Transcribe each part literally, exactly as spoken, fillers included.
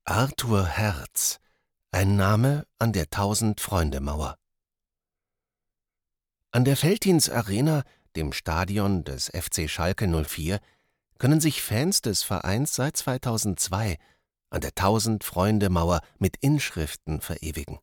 Arthur Herz, ein Name an der Tausend-Freunde-Mauer. An der Veltins-Arena, dem Stadion des F C Schalke null vier, können sich Fans des Vereins seit zweitausendzwei an der Tausend-Freunde-Mauer mit Inschriften verewigen.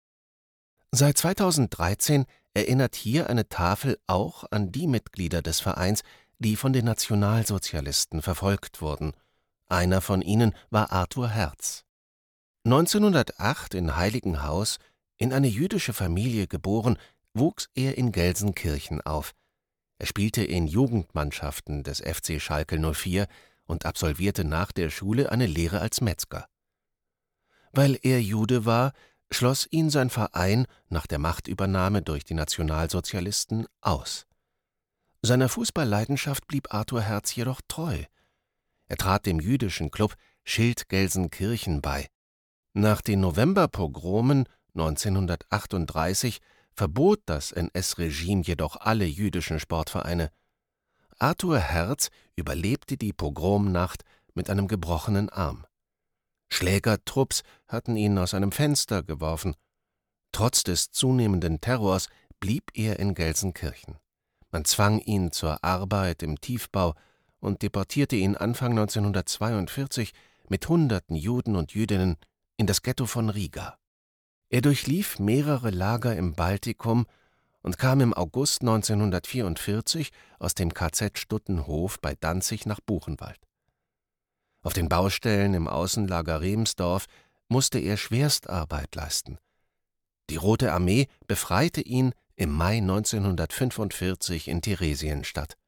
Seit zweitausenddreizehn erinnert hier eine Tafel auch an die Mitglieder des Vereins, die von den Nationalsozialisten verfolgt wurden. Einer von ihnen war Arthur Herz. neunzehnhundertacht in Heiligenhaus, in eine jüdische Familie geboren, wuchs er in Gelsenkirchen auf. Er spielte in Jugendmannschaften des F C Schalke null vier und absolvierte nach der Schule eine Lehre als Metzger. Weil er Jude war, schloss ihn sein Verein nach der Machtübernahme durch die Nationalsozialisten aus. Seiner Fußballleidenschaft blieb Arthur Herz jedoch treu. Er trat dem jüdischen Klub Schild Gelsenkirchen bei. Nach den Novemberpogromen neunzehnhundertachtunddreißig verbot das N S-Regime jedoch alle jüdischen Sportvereine. Arthur Herz überlebte die Pogromnacht mit einem gebrochenen Arm. Schlägertrupps hatten ihn aus einem Fenster geworfen. Trotz des zunehmenden Terrors blieb er in Gelsenkirchen. Man zwang ihn zur Arbeit im Tiefbau und deportierte ihn Anfang neunzehnhundertzweiundvierzig mit hunderten Juden und Jüdinnen in das Ghetto von Riga. Er durchlief mehrere Lager im Baltikum und kam im August neunzehnhundertvierundvierzig aus dem K Z Stuttenhof bei Danzig nach Buchenwald. Auf den Baustellen im Außenlager Remsdorf musste er Schwerstarbeit leisten. Die Rote Armee befreite ihn im Mai neunzehnhundertfünfundvierzig in Theresienstadt.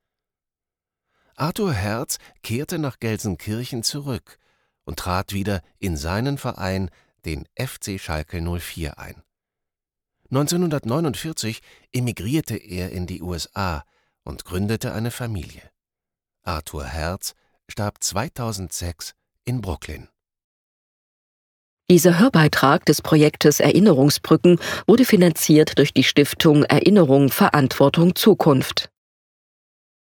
Arthur Herz kehrte nach Gelsenkirchen zurück und trat wieder in seinen Verein, den F C Schalke null vier, ein. neunzehnhundertneunundvierzig emigrierte er in die U S A und gründete eine Familie. Arthur Herz starb zweitausendsechs in Brooklyn. Dieser Hörbeitrag des Projektes Erinnerungsbrücken wurde finanziert durch die Stiftung Erinnerung Verantwortung Zukunft.